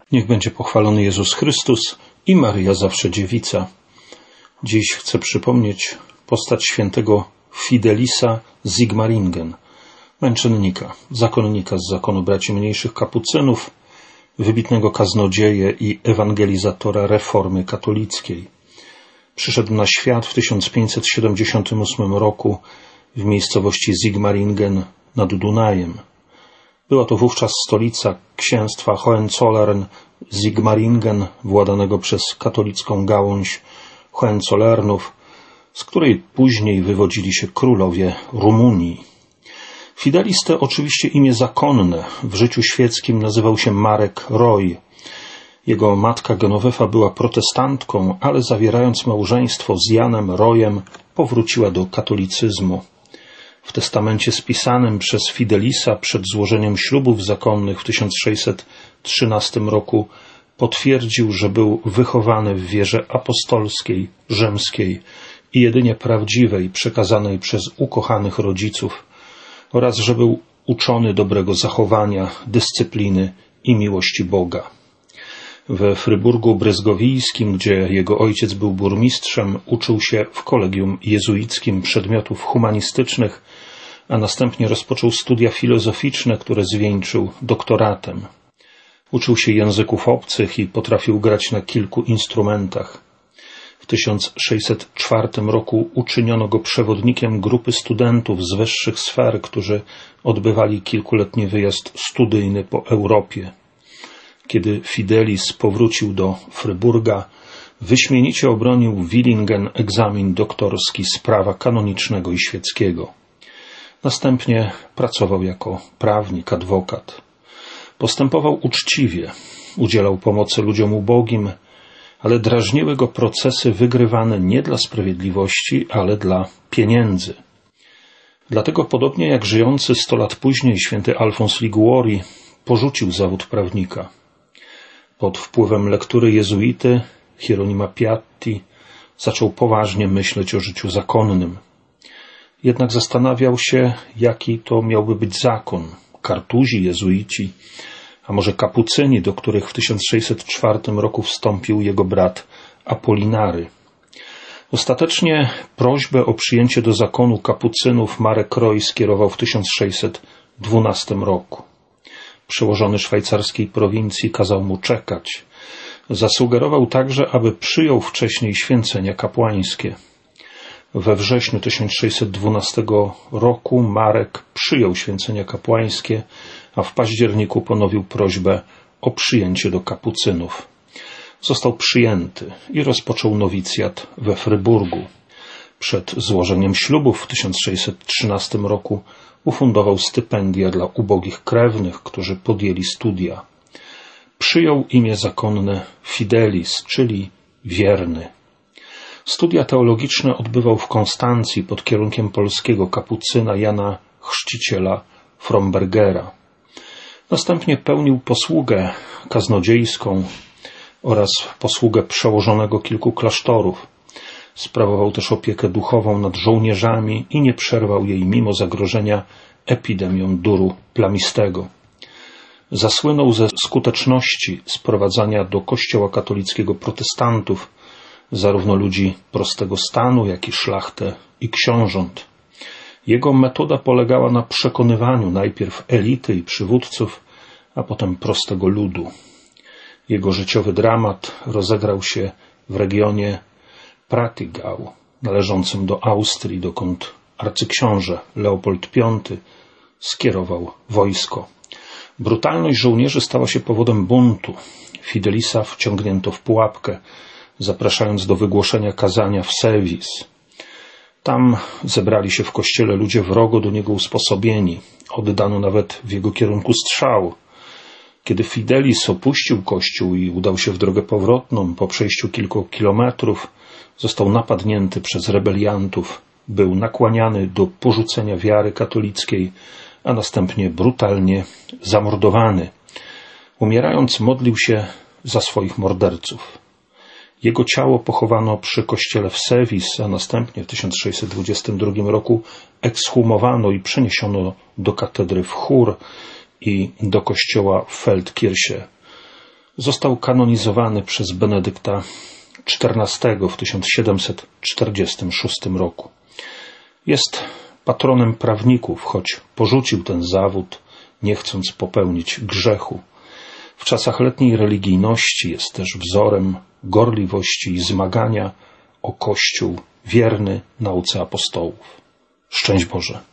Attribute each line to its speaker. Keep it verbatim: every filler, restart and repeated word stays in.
Speaker 1: Niech będzie pochwalony Jezus Chrystus i Maryja zawsze dziewica. Dziś chcę przypomnieć postać świętego Fidelisa Sigmaringen, męczennika, zakonnika z zakonu braci mniejszych kapucynów, wybitnego kaznodzieję i ewangelizatora reformy katolickiej. Przyszedł na świat w tysiąc pięćset siedemdziesiątym ósmym roku w miejscowości Sigmaringen nad Dunajem. Była to wówczas stolica księstwa Hohenzollern-Sigmaringen, władanego przez katolicką gałąź Hohenzollernów, z której później wywodzili się królowie Rumunii. Fidelis to oczywiście imię zakonne. W życiu świeckim nazywał się Marek Roy. Jego matka Genovefa była protestantką, ale zawierając małżeństwo z Janem Royem powróciła do katolicyzmu. W testamencie spisanym przez Fidelisa przed złożeniem ślubów zakonnych w tysiąc sześćset trzynastym roku potwierdził, że był wychowany w wierze apostolskiej, rzymskiej i jedynie prawdziwej, przekazanej przez ukochanych rodziców, oraz że był uczony dobrego zachowania, dyscypliny i miłości Boga. We Fryburgu Bryzgowijskim, gdzie jego ojciec był burmistrzem, uczył się w kolegium jezuickim przedmiotów humanistycznych, a następnie rozpoczął studia filozoficzne, które zwieńczył doktoratem. Uczył się języków obcych i potrafił grać na kilku instrumentach. W tysiąc sześćset czwartym roku uczyniono go przewodnikiem grupy studentów z wyższych sfer, którzy odbywali kilkuletni wyjazd studyjny po Europie. Kiedy Fidelis powrócił do Fryburga, wyśmienicie obronił w Villingen egzamin doktorski z prawa kanonicznego i świeckiego. Następnie pracował jako prawnik, adwokat. Postępował uczciwie, udzielał pomocy ludziom ubogim, ale drażniły go procesy wygrywane nie dla sprawiedliwości, ale dla pieniędzy. Dlatego, podobnie jak żyjący sto lat później święty Alfons Liguori, porzucił zawód prawnika. Pod wpływem lektury jezuity Hieronima Piatti zaczął poważnie myśleć o życiu zakonnym. Jednak zastanawiał się, jaki to miałby być zakon. Kartuzi, jezuici, a może kapucyni, do których w tysiąc sześćset czwartym roku wstąpił jego brat Apolinary. Ostatecznie prośbę o przyjęcie do zakonu kapucynów Marek Roy skierował w tysiąc sześćset dwunastym roku. Przełożony szwajcarskiej prowincji kazał mu czekać. Zasugerował także, aby przyjął wcześniej święcenia kapłańskie. We wrześniu tysiąc sześćset dwunastego roku Marek przyjął święcenia kapłańskie, a w październiku ponowił prośbę o przyjęcie do kapucynów. Został przyjęty i rozpoczął nowicjat we Fryburgu. Przed złożeniem ślubów w tysiąc sześćset trzynastym roku ufundował stypendia dla ubogich krewnych, którzy podjęli studia. Przyjął imię zakonne Fidelis, czyli wierny. Studia teologiczne odbywał w Konstancji pod kierunkiem polskiego kapucyna Jana Chrzciciela Frombergera. Następnie pełnił posługę kaznodziejską oraz posługę przełożonego kilku klasztorów. Sprawował też opiekę duchową nad żołnierzami i nie przerwał jej mimo zagrożenia epidemią duru plamistego. Zasłynął ze skuteczności sprowadzania do kościoła katolickiego protestantów, zarówno ludzi prostego stanu, jak i szlachtę i książąt. Jego metoda polegała na przekonywaniu najpierw elity i przywódców, a potem prostego ludu. Jego życiowy dramat rozegrał się w regionie Prattigau, należącym do Austrii, dokąd arcyksiąże Leopold Piąty skierował wojsko. Brutalność żołnierzy stała się powodem buntu. Fidelisa wciągnięto w pułapkę, zapraszając do wygłoszenia kazania w Sevis. Tam zebrali się w kościele ludzie wrogo do niego usposobieni. Oddano nawet w jego kierunku strzał. Kiedy Fidelis opuścił kościół i udał się w drogę powrotną, po przejściu kilku kilometrów został napadnięty przez rebeliantów. Był nakłaniany do porzucenia wiary katolickiej, a następnie brutalnie zamordowany. Umierając, modlił się za swoich morderców. Jego ciało pochowano przy kościele w Sevis, a następnie w tysiąc sześćset dwudziestym drugim roku ekshumowano i przeniesiono do katedry w Chur i do kościoła w Feldkirche. Został kanonizowany przez Benedykta czternastego w tysiąc siedemset czterdziestym szóstym roku. Jest patronem prawników, choć porzucił ten zawód, nie chcąc popełnić grzechu. W czasach letniej religijności jest też wzorem gorliwości i zmagania o Kościół wierny nauce apostołów. Szczęść Boże.